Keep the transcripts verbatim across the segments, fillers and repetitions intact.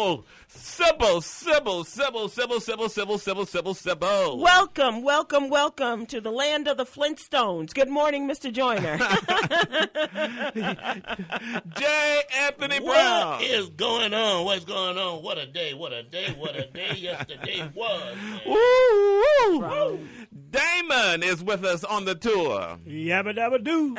Sybil, Sybil, Sybil, Sybil, Sybil, Sybil, Sybil, Sybil, Sybil, Sybil. Welcome, welcome, welcome to the land of the Flintstones. Good morning, Mister Joyner. J. Anthony Brown. What is going on? What's going on? What a day, what a day, what a day yesterday was. Woo, woo. Damon is with us on the tour. Yabba dabba doo.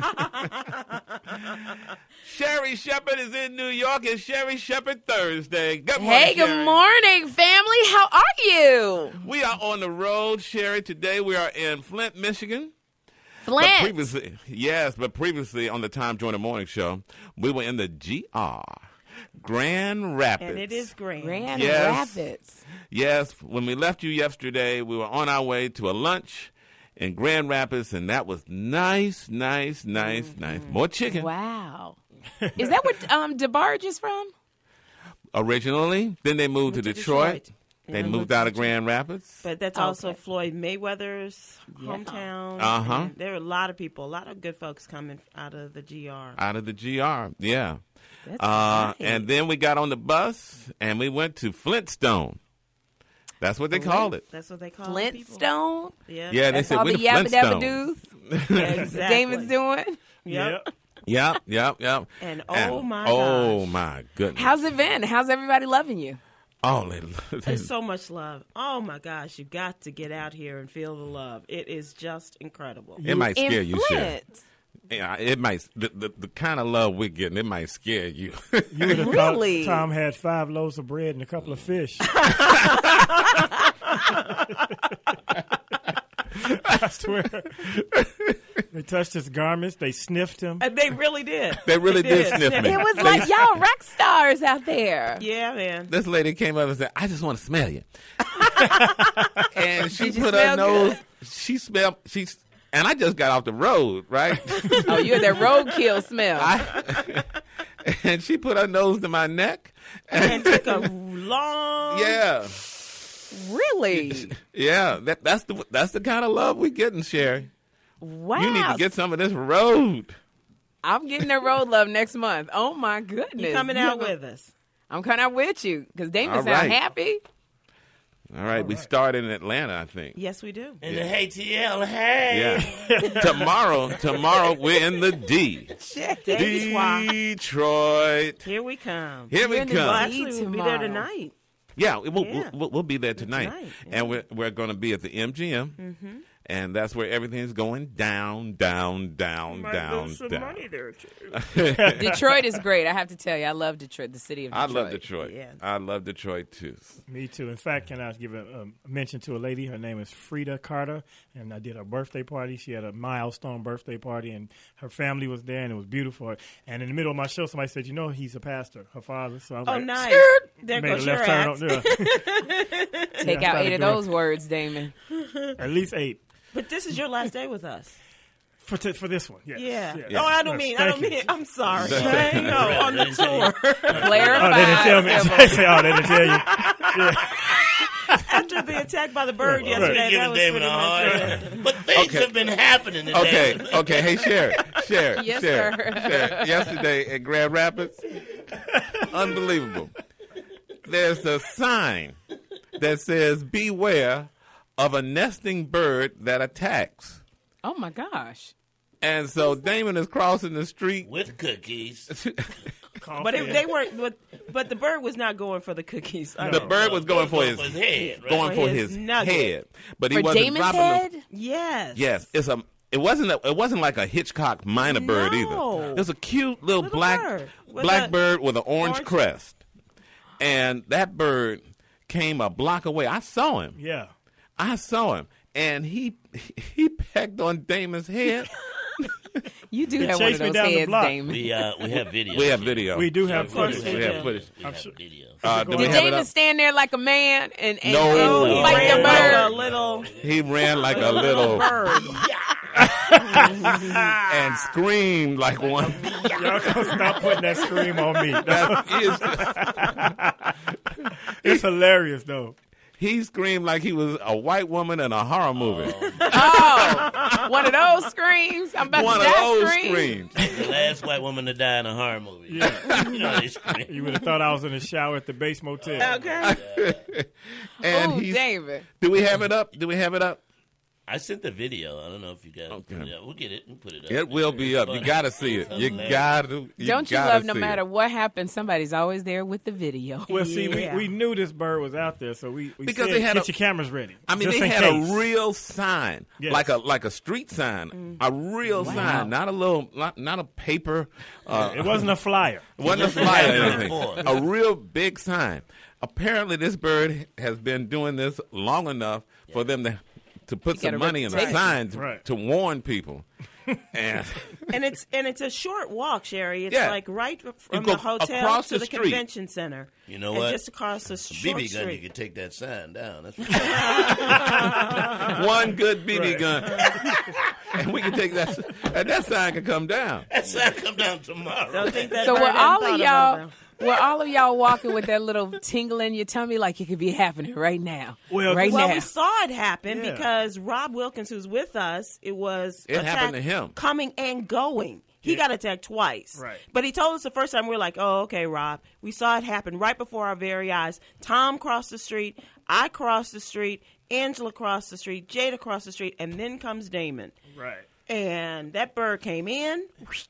Sherry Shepherd is in New York. It's Sherry Shepherd Thursday. Good morning, Hey, good Sherry. morning, family. How are you? We are on the road, Sherry. Today we are in Flint, Michigan. Flint. But previously, yes, but previously on the Tom Joyner Morning Show, we were in the G R, Grand Rapids. And it is grand. Grand Yes. Rapids. Yes, when we left you yesterday, we were on our way to a lunch in Grand Rapids, and that was nice, nice, nice, mm-hmm. nice. More chicken. Wow. Is that where um, DeBarge is from? Originally, then they moved to, to Detroit. Detroit. They Yeah, moved out of Grand Rapids. But that's Okay. also Floyd Mayweather's hometown. Uh-huh. And there are a lot of people, a lot of good folks coming out of the G R. Out of the G R, yeah. That's Uh, nice. and then we got on the bus, and we went to Flintstone. That's what they called it. That's what they call people. Flintstone. Yeah. Yeah, they That's said all we the the yabba dabba Flintstones. doos Yeah, exactly. Damon's doing. Yep. Yep, yep, yep. And oh my Oh gosh. my goodness. How's it been? How's everybody loving you? Oh, they, There's so much love. Oh my gosh, you got to get out here and feel the love. It is just incredible. it might scare In you, Sherry. Flint. Yeah, it might. The, the, the kind of love we're getting, it might scare you. You would have thought Really? Tom had five loaves of bread and a couple of fish. I swear. They touched his garments. They sniffed him. And they really did. They really did sniff me. It was like y'all rock stars out there. Yeah, man. This lady came up and said, "I just want to smell you." And she Did you put her smell nose. good? She smelled. She's. And I just got off the road, right? Oh, you had that roadkill smell. I, and she put her nose to my neck. And took a long. Yeah, Really? yeah. That, that's the that's the kind of love we getting, Sherry. Wow. You need to get some of this road. I'm getting that road love next month. Oh, my goodness. You coming out with us. I'm coming out with you because Damon All sound right. happy. All right, we start in Atlanta, I think. Yes, we do. In the A T L, hey. Yeah. tomorrow, tomorrow we're in the D. Detroit. Detroit. Here we come. Here we You're in the Well, come. actually, we'll be there tomorrow. tonight. Yeah, we'll, Yeah. We'll, we'll be there tonight, Tonight, and we're we're going to be at the M G M, Mm-hmm. and that's where everything's going down, down, down, down, down. Detroit is great. I have to tell you, I love Detroit, the city of I Detroit. love Detroit. Yeah. I love Detroit too. Me too. In fact, can I give a, a mention to a lady? Her name is Frida Carter, and I did her birthday party. She had a milestone birthday party, and her family was there, and it was beautiful. And in the middle of my show, somebody said, "You know, he's a pastor, her father." So I was Oh, like, nice. There made goes a your left turn. act. On, yeah. Take Yeah, out I eight started of doing- those words, Damon. At least eight But this is your last day with us. for t- for this one. Yes. Yeah. Yeah. Oh, I don't Yes, mean. I thank don't you. mean. I'm sorry. That's no, on the tour. Clarify. Oh, they didn't tell me. Sybil. They say, "Oh, they didn't tell you." After being attacked by the bird Right. yesterday, Giving that was David pretty a much hard it. time. But things Okay. have been happening today. Okay, okay. Hey, Sherry, Sherry, Yes, Sherry, sir. Sherry. Yesterday at Grand Rapids, unbelievable. There's a sign that says, "Beware of a nesting bird that attacks." Oh, my gosh. And so Damon is crossing the street. With cookies. But it, they weren't. But, but the bird was not going for the cookies. I The don't- bird was going for his head. Right? going For for his his nugget. head, but he For wasn't Damon's dropping head? them. Yes. Yes, it's a. It wasn't. A, it wasn't like a Hitchcock minor bird No. either. It was a cute little, Little black bird with black a bird with an orange, orange- crest, and that bird came a block away. I saw him. Yeah. I saw him, and he he pecked on Damon's head. You do They have one of chased me those down the heads, block. Damon. We, uh, we have video. We have video. We do have Of course footage. we We do. have footage. We I'm have sure- video. Uh, do we Did have it Damon up? stand there like a man? and, and No. Oh, and he fight ran the like bird? a little He ran like a little bird. and screamed like one. Y'all gonna stop putting that scream on me. That is- It's hilarious though. He screamed like he was a white woman in a horror movie. Oh, one of those screams. I'm about One to of die those scream. screams. The last white woman to die in a horror movie. Yeah. You know they scream. You would have thought I was in the shower at the base motel. Okay. And Oh, he's, David. do we have it up? Do we have it up? I sent the video. I don't know if you guys Okay. put it up. We'll get it and put it up. It will be up. You got to see it. You got to. You Don't you gotta love no see matter it. what happens, somebody's always there with the video. Well, see, Yeah. we, we knew this bird was out there, so we, we Because said, they had get a- your cameras ready. I mean, just they in had case. a real sign, Yes. like a like a street sign, a real sign, not a little, not, not a paper. Uh, It wasn't a flyer. it wasn't a It flyer or wasn't anything. for it. A real big sign. Apparently, this bird has been doing this long enough for them to to put He got some a money in the reputation. signs Right. to warn people. And And it's and it's a short walk, Sherry. It's Yeah. like right from go the hotel across to the the, street. convention center. You know and what? just across the B short B gun, you street. could take that sign down. That's one good B B Right. gun, and we can take that, and that sign can come down. that sign come down tomorrow. Don't think that So bird were hadn't all thought of about y'all, that. were all of y'all walking with that little tingle in your tummy like it could be happening right now? Well, right Well, now. we saw it happen Yeah. because Rob Wilkins, who's with us, it was It happened attacked to him. coming and going. He got attacked twice. Right. But he told us the first time, we were like, oh, okay, Rob. We saw it happen right before our very eyes. Tom crossed the street. I crossed the street. Angela crossed the street. Jada crossed the street. And then comes Damon. Right. And that bird came in.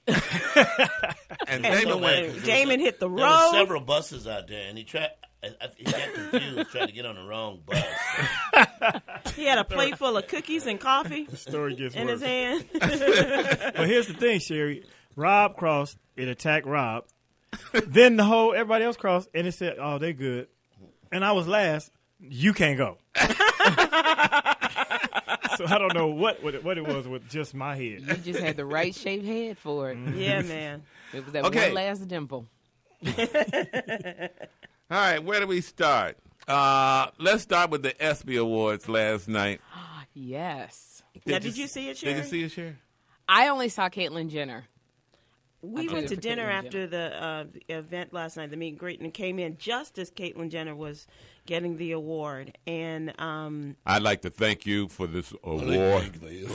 And And Damon the- went. Damon hit the There were road. several buses out there, and he tried. I, I, he got confused, tried to get on the wrong bus. He had a plate full of cookies and coffee The story gets in worse. his hand. But here's the thing, Sherry. Rob crossed. It attacked Rob. Then the whole everybody else crossed, and it said, "Oh, they good." And I was last. You can't go. So I don't know what what it, what it was with just my head. You just had the right shaped head for it. Yeah, man. It was that Okay. one last dimple. All right, where do we start? Uh, let's start with the ESPY Awards last night. Yes. Now, did you see it, Did you Sherry? see it, Sherry? I only saw Caitlyn Jenner. We I went to did for dinner Caitlyn after the, uh, the event last night, the meet and greet, and came in just as Caitlyn Jenner was getting the award. And, um, I'd like to thank you for this award.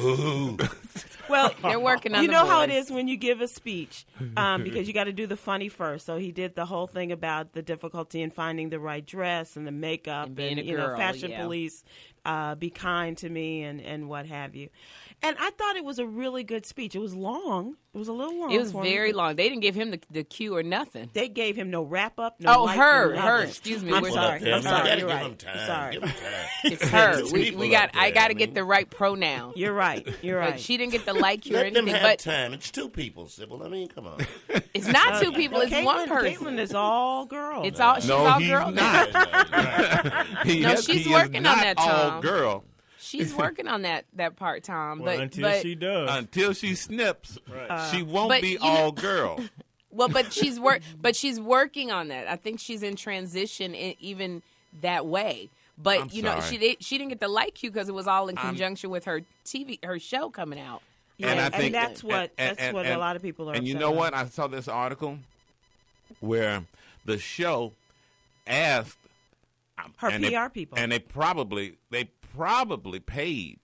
well, They're working on you the know how it voice. is when you give a speech, um, because you got to do the funny first. So he did the whole thing about the difficulty in finding the right dress and the makeup And being a you know, girl, fashion yeah. police, uh, be kind to me and, and what have you. And I thought it was a really good speech. It was long. It was a little long. It was for me, very but long. They didn't give him the, the cue or nothing. They gave him no wrap up. No Oh, light, her, no her, nothing. excuse me, I'm we're- sorry. Well, I'm you sorry. gotta You're give right. him time. I'm sorry. Give him time. It's her. There's we people we got. up there, I got to I get mean. the right pronoun. You're right. You're But right. she didn't get the like cue or Let them anything. have But time. It's two people, Sybil. I mean, come on. it's not two people. It's Caitlyn, one person. Caitlyn is all girl. It's all. She's No, all he's girl. not. now. He No, has- she's he is working on not that, all Tom. girl She's working on that that part time. Well, but until but she does. until she snips. Right. She won't But be you know- all girl. well, but she's work. But she's working on that. I think she's in transition in, even that way. But I'm you know, sorry. she did. She didn't get the like cue because it was all in conjunction with her T V, her show coming out. Yeah, And I and think- that's what and- that's and- what and- a lot of people are. And you upset know what? about. I saw this article where the show asked Her and they- P R people. and they probably they probably paid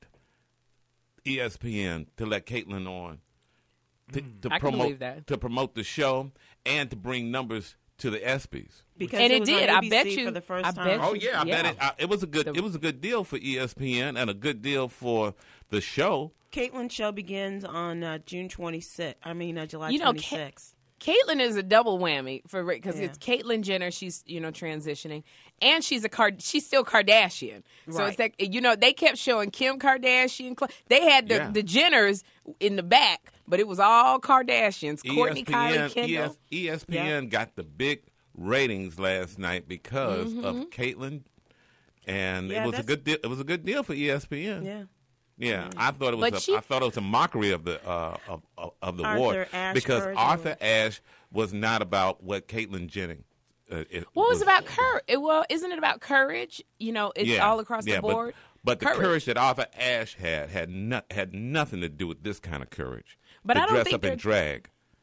E S P N to let Caitlyn on to, to I can promote believe that. to promote the show and to bring numbers to the ESPYs. because And it was on did. I A B C bet you- for the first I time. bet Oh you- yeah, I bet Yeah. it. Uh, it was a good. The- it was a good deal for E S P N and a good deal for the show. Caitlyn's show begins on uh, June twenty-sixth. I mean, uh, July You know, Ca- twenty-sixth. Caitlyn is a double whammy for because Yeah. it's Caitlyn Jenner. She's you know transitioning, and she's a Card. She's still Kardashian. So it's Right. like you know they kept showing Kim Kardashian. Khloe- They had the, Yeah. the Jenners in the back, but it was all Kardashians. Courtney, E S P N, Kylie, Kendall. ES, E S P N got the big ratings last night because Mm-hmm. of Caitlyn, and Yeah, it was a that's- good deal. It was a good deal for E S P N. Yeah. Yeah, I thought it was. But A, she- I thought it was a mockery of the uh, of, of, of the Arthur award Ashe because version. Arthur Ashe was not about what Caitlyn Jennings. Uh, it What was about courage? Well, isn't it about courage? You know, it's Yeah, all across yeah, the but- board. But, the Courage. courage that Arthur Ashe had had no, had nothing to do with this kind of courage. But to I don't dress think up in they're- drag.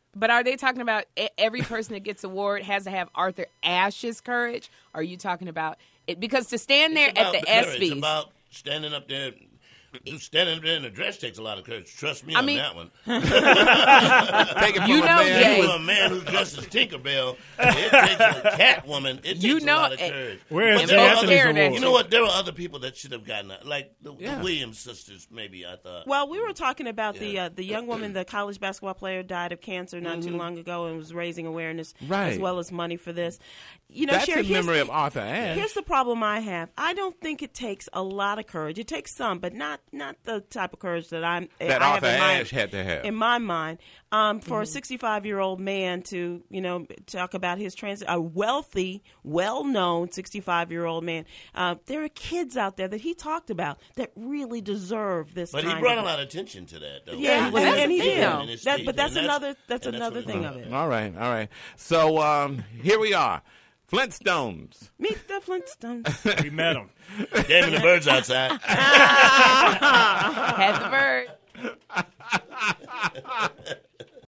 But are they talking about e- every person that gets award has to have Arthur Ashe's courage? Or are you talking about it? Because to stand there It's at about the courage. ESPYs. It's about standing up there. Standing up there in the dress takes a lot of courage. Trust me I on mean- that one. Take it from You a know, man. Jay. For a man who's dressed as Tinkerbell, it takes a cat woman. It takes You a know- lot of eh, courage. Where is And Jay both Anthony's staring at award? You know what? There were other people that should have gotten that, like the, Yeah. the Williams sisters. Maybe I thought. Well, we were talking about the Yeah. uh, the young woman, the college basketball player, died of cancer not Mm-hmm. too long ago, and was raising awareness Right. as well as money for this. You know, That's Sherry, in here's memory the- of Arthur Ashe. Here's the problem I have. I don't think it takes a lot of courage. It takes some, but not not the type of courage that I'm That I Arthur have in my, Ashe had to have. in my mind. Um, for a sixty-five year old man to you know talk about his trans, a wealthy, well known sixty-five year old man. Uh, there are kids out there that he talked about that really deserve this. But he kind brought of, a lot of attention to that, though. Yeah, well, that's and the he thing, did. though. In his That, speech, but that's and another that's and another what thing he- of it. All right, all right. So um, here we are. Flintstones. Meet the Flintstones. We met him. Gave me the birds outside. Had the bird.